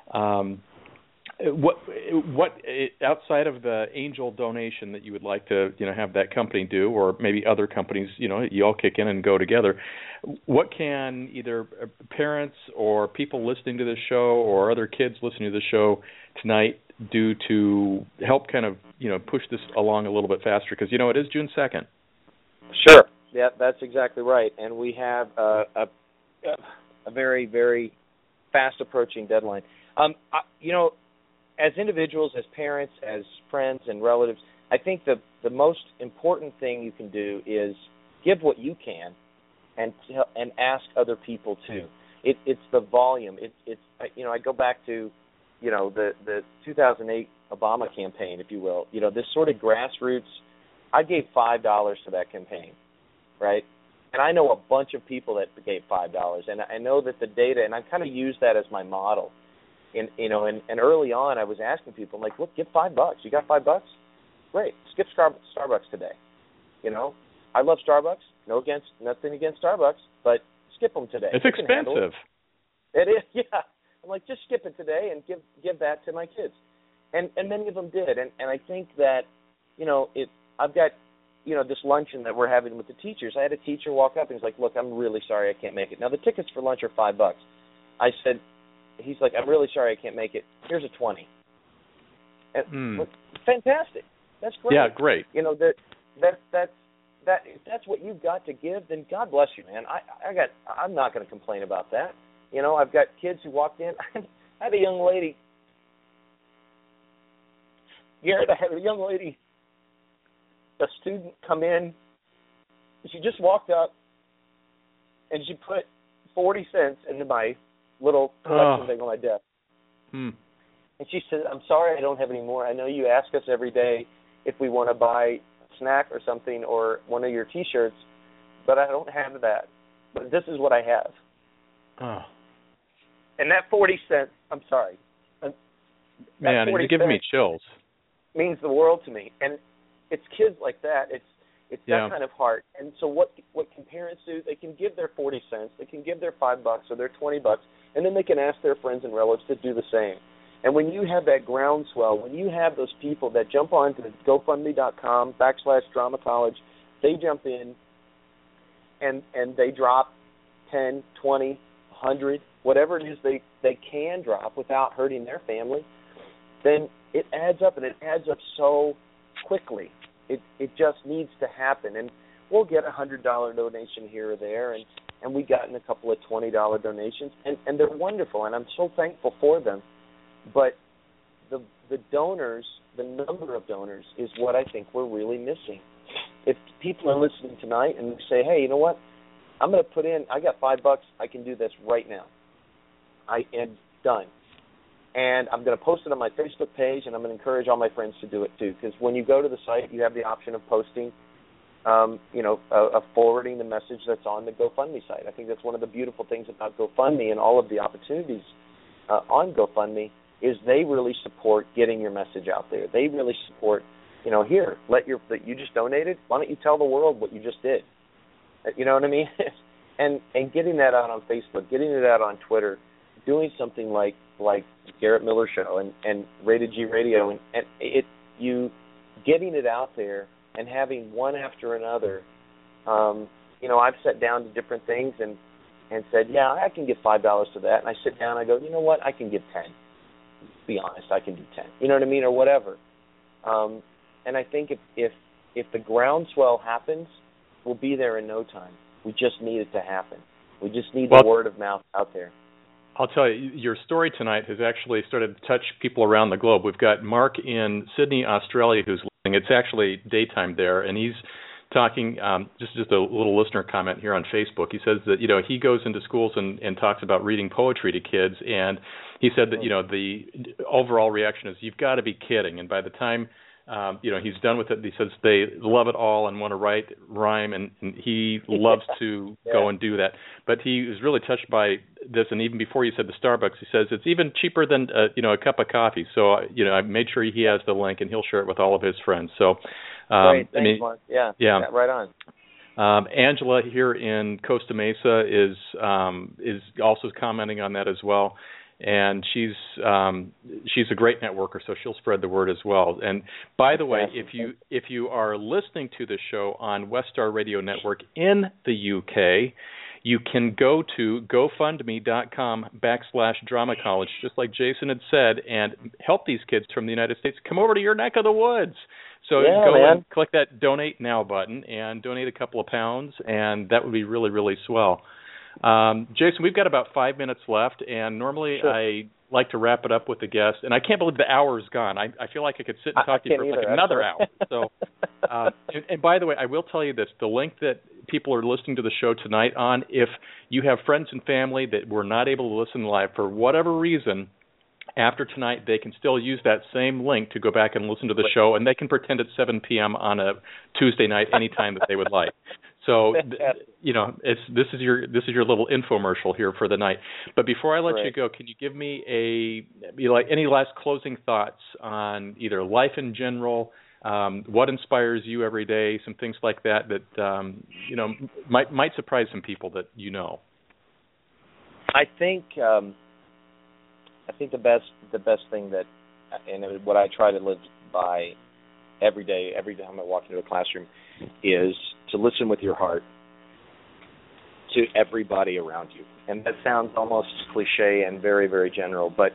What outside of the angel donation that you would like to have that company do, or maybe other companies, you all kick in and go together, what can either parents or people listening to this show or other kids listening to the show tonight do to help kind of push this along a little bit faster? Because it is June 2nd. Sure. Yeah, that's exactly right. And we have a very, very fast approaching deadline. As individuals, as parents, as friends and relatives, I think the most important thing you can do is give what you can, and ask other people too. It's the volume. I go back to, the 2008 Obama campaign, if you will. This sort of grassroots. I gave $5 to that campaign, right? And I know a bunch of people that gave $5, and I know that the data, and I kind of use that as my model. And early on, I was asking people, I'm like, look, give $5. You got $5? Great. Skip Starbucks today. I love Starbucks. Nothing against Starbucks, but skip them today. It's expensive. It is, yeah. I'm like, just skip it today and give that to my kids. And many of them did. And I think that, I've got, this luncheon that we're having with the teachers. I had a teacher walk up and he's like, look, I'm really sorry I can't make it. Now, the tickets for lunch are $5. I said, he's like, I'm really sorry I can't make it. Here's a $20. And fantastic. That's great. Yeah, great. If that's what you've got to give, then God bless you, man. I'm not going to complain about that. I've got kids who walked in. I had a young lady, Garrett. A student come in. She just walked up, and she put 40 cents into my little collection thing on my desk. And she said, I'm sorry I don't have any more. I know you ask us every day if we want to buy a snack or something or one of your T-shirts, but I don't have that. But this is what I have. And that 40 cents, I'm sorry. Man, you're giving me chills. Means the world to me. And it's kids like that. It's that kind of heart. And so what can parents do? They can give their 40 cents. They can give their $5 or their $20, and then they can ask their friends and relatives to do the same. And when you have that groundswell, when you have those people that jump on to GoFundMe.com/Drama College, they jump in and they drop 10, 20, 100, whatever it is they can drop without hurting their family, then it adds up, and it adds up so quickly. It just needs to happen. And we'll get a $100 donation here or there, and we've gotten a couple of $20 donations, and they're wonderful, and I'm so thankful for them. But the donors, the number of donors, is what I think we're really missing. If people are listening tonight and say, hey, you know what, I'm going to put in, I got $5, I can do this right now. I am done. And I'm going to post it on my Facebook page, and I'm going to encourage all my friends to do it too. Because when you go to the site, you have the option of posting, of forwarding the message that's on the GoFundMe site. I think that's one of the beautiful things about GoFundMe and all of the opportunities on GoFundMe is they really support getting your message out there. They really support, here, you just donated. Why don't you tell the world what you just did? You know what I mean? and getting that out on Facebook, getting it out on Twitter, doing something like Garrett Miller Show and Rated G Radio, and you getting it out there and having one after another. I've sat down to different things and said, yeah, I can give $5 to that. And I sit down and I go, you know what, I can give 10. Be honest, I can do 10. You know what I mean, or whatever. And I think if the groundswell happens, we'll be there in no time. We just need it to happen. We just need the word of mouth out there. I'll tell you, your story tonight has actually started to touch people around the globe. We've got Mark in Sydney, Australia, who's listening. It's actually daytime there, and he's talking, just a little listener comment here on Facebook. He says that, he goes into schools and talks about reading poetry to kids, and he said that, the overall reaction is, you've got to be kidding. And by the time, he's done with it, he says they love it all and want to rhyme, and he loves to go and do that. But he was really touched by this, and even before you said the Starbucks, he says it's even cheaper than, a cup of coffee. So, I made sure he has the link, and he'll share it with all of his friends. So, great. Thanks, Mark. Yeah, right on. Angela here in Costa Mesa is also commenting on that as well, and she's a great networker, so she'll spread the word as well. And by the way, if you are listening to the show on Westar Radio Network in the UK, you can go to GoFundMe.com/Drama College, just like Jason had said, and help these kids from the United States come over to your neck of the woods. So and click that Donate Now button and donate a couple of pounds, and that would be really, really swell. Jason, we've got about 5 minutes left, and normally I like to wrap it up with the guest, and I can't believe the hour is gone. I feel like I could sit and talk to you for like another hour. So, and by the way, I will tell you this: the link that people are listening to the show tonight on, if you have friends and family that were not able to listen live for whatever reason, after tonight, they can still use that same link to go back and listen to the show, and they can pretend it's 7 p.m. on a Tuesday night anytime that they would like. So, this is your little infomercial here for the night. But before I let you go, can you give me any last closing thoughts on either life in general, what inspires you every day, some things like that might surprise some people that you know? I think the best thing that, and what I try to live by every day, every time I walk into a classroom, is to listen with your heart to everybody around you. And that sounds almost cliche and very, very general, but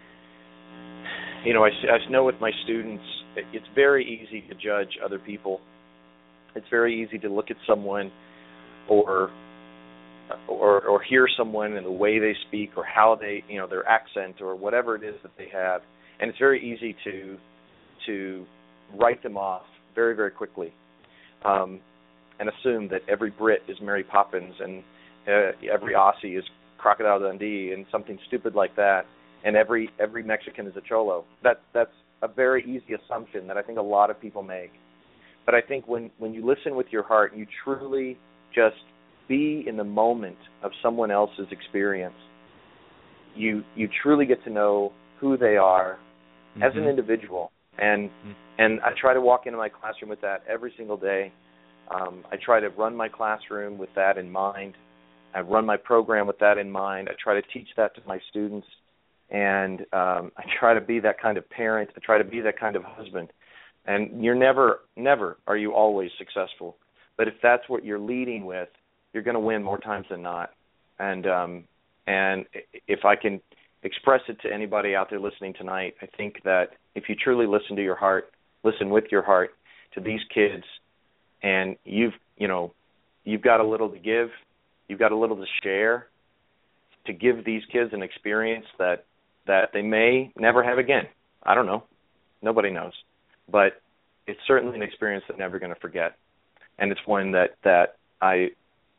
I know with my students, it's very easy to judge other people. It's very easy to look at someone or hear someone and the way they speak or how they, their accent or whatever it is that they have, and it's very easy to write them off very, very quickly, and assume that every Brit is Mary Poppins and every Aussie is Crocodile Dundee and something stupid like that, and every Mexican is a Cholo. That's a very easy assumption that I think a lot of people make. But I think when you listen with your heart, you truly just be in the moment of someone else's experience, you truly get to know who they are as an individual. And I try to walk into my classroom with that every single day. I try to run my classroom with that in mind. I run my program with that in mind. I try to teach that to my students. And I try to be that kind of parent. I try to be that kind of husband. And you're never are you always successful. But if that's what you're leading with, you're going to win more times than not. And if I can express it to anybody out there listening tonight, I think that if you truly listen to your heart, listen with your heart to these kids, and you've got a little to give, you've got a little to share, to give these kids an experience that they may never have again. I don't know. Nobody knows. But it's certainly an experience that they're never going to forget. And it's one that I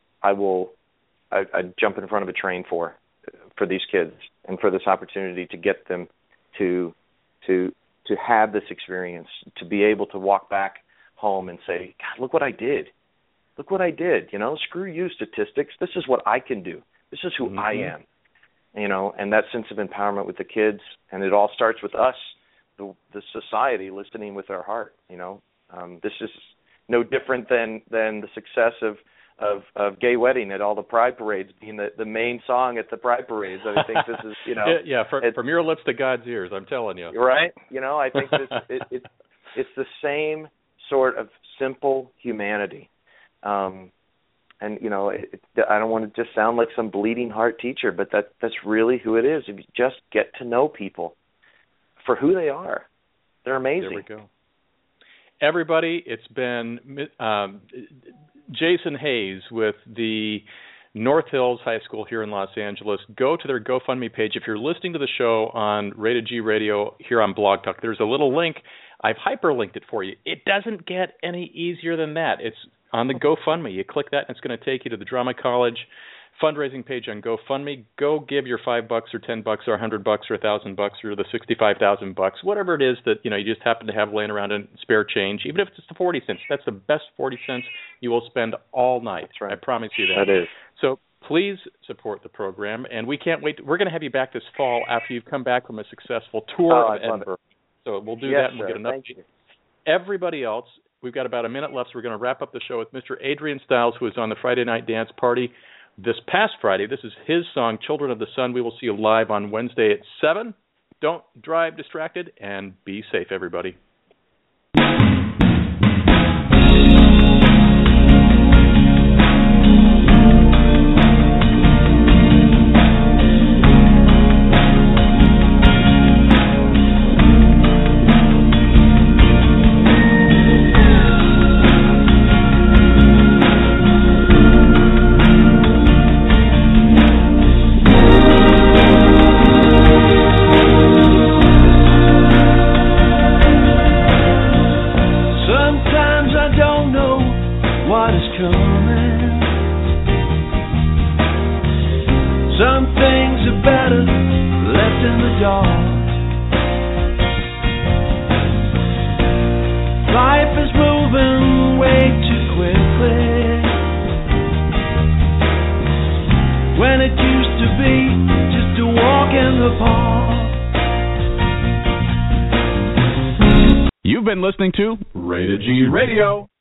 jump in front of a train for these kids, and for this opportunity to get them to have this experience, to be able to walk back home and say, God, look what I did. Look what I did. Screw you, statistics. This is what I can do. This is who I am. And that sense of empowerment with the kids, and it all starts with us, the society, listening with our heart. This is no different than the success of Gay Wedding at all the Pride parades being the main song at the Pride parades. I think this is, from your lips to God's ears, I'm telling you. Right? I think it's the same sort of simple humanity. And, I don't want to just sound like some bleeding heart teacher, but that's really who it is. If you just get to know people for who they are, they're amazing. There we go. Everybody, it's been Jason Hayes with the North Hills High School here in Los Angeles. Go to their GoFundMe page. If you're listening to the show on Rated G Radio here on Blog Talk, there's a little link. I've hyperlinked it for you. It doesn't get any easier than that. It's on the GoFundMe. You click that, and it's going to take you to the Drama College fundraising page on GoFundMe. Go give your $5 or $10 or $100 or $1,000 or the $65,000, whatever it is that you just happen to have laying around in spare change. Even if it's just the 40 cents, that's the best 40 cents you will spend all night. That's right. I promise you that. That is. So please support the program, and we can't wait. We're going to have you back this fall after you've come back from a successful tour of Edinburgh. So we'll do that, and we'll get an update. Everybody else, we've got about a minute left, so we're going to wrap up the show with Mr. Adrian Styles, who is on the Friday Night Dance Party this past Friday. This is his song, Children of the Sun. We will see you live on Wednesday at 7. Don't drive distracted, and be safe, everybody. coming. Some things are better left in the dark. Life is moving way too quickly, when it used to be just a walk in the park. You've been listening to Rated G Radio.